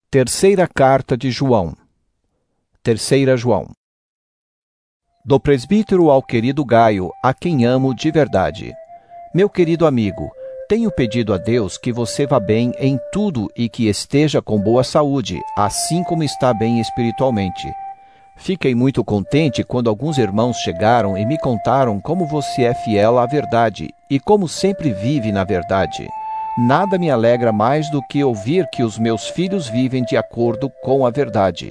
Terceira carta de João. Terceira João. Do presbítero ao querido Gaio, a quem amo de verdade. Meu querido amigo, tenho pedido a Deus que você vá bem em tudo e que esteja com boa saúde, assim como está bem espiritualmente. Fiquei muito contente quando alguns irmãos chegaram e me contaram como você é fiel à verdade e como sempre vive na verdade. Nada me alegra mais do que ouvir que os meus filhos vivem de acordo com a verdade.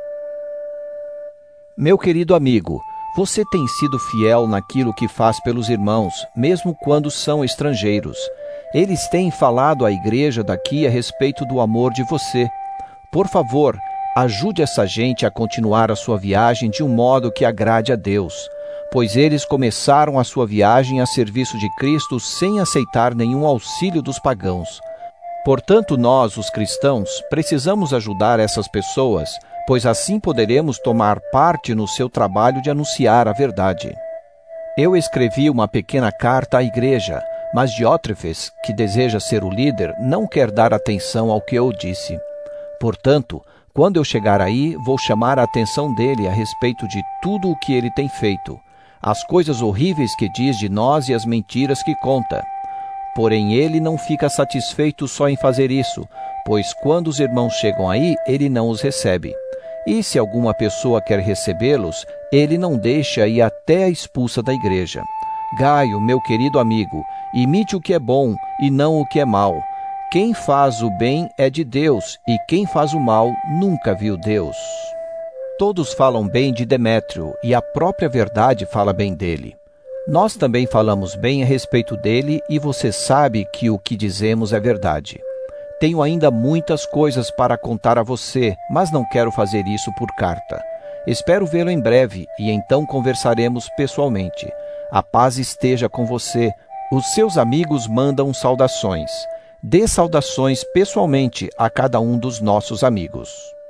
Meu querido amigo, você tem sido fiel naquilo que faz pelos irmãos, mesmo quando são estrangeiros. Eles têm falado à igreja daqui a respeito do amor de você. Por favor, ajude essa gente a continuar a sua viagem de um modo que agrade a Deus, pois eles começaram a sua viagem a serviço de Cristo sem aceitar nenhum auxílio dos pagãos. Portanto, nós, os cristãos, precisamos ajudar essas pessoas, pois assim poderemos tomar parte no seu trabalho de anunciar a verdade. Eu escrevi uma pequena carta à igreja, mas Diótrefes, que deseja ser o líder, não quer dar atenção ao que eu disse. Portanto, quando eu chegar aí, vou chamar a atenção dele a respeito de tudo o que ele tem feito, as coisas horríveis que diz de nós e as mentiras que conta. Porém, ele não fica satisfeito só em fazer isso, pois quando os irmãos chegam aí, ele não os recebe. E se alguma pessoa quer recebê-los, ele não deixa e até a expulsa da igreja. Gaio, meu querido amigo, imite o que é bom e não o que é mal. Quem faz o bem é de Deus, e quem faz o mal nunca viu Deus. Todos falam bem de Demétrio, e a própria verdade fala bem dele. Nós também falamos bem a respeito dele, e você sabe que o que dizemos é verdade. Tenho ainda muitas coisas para contar a você, mas não quero fazer isso por carta. Espero vê-lo em breve, e então conversaremos pessoalmente. A paz esteja com você. Os seus amigos mandam saudações. Dê saudações pessoalmente a cada um dos nossos amigos.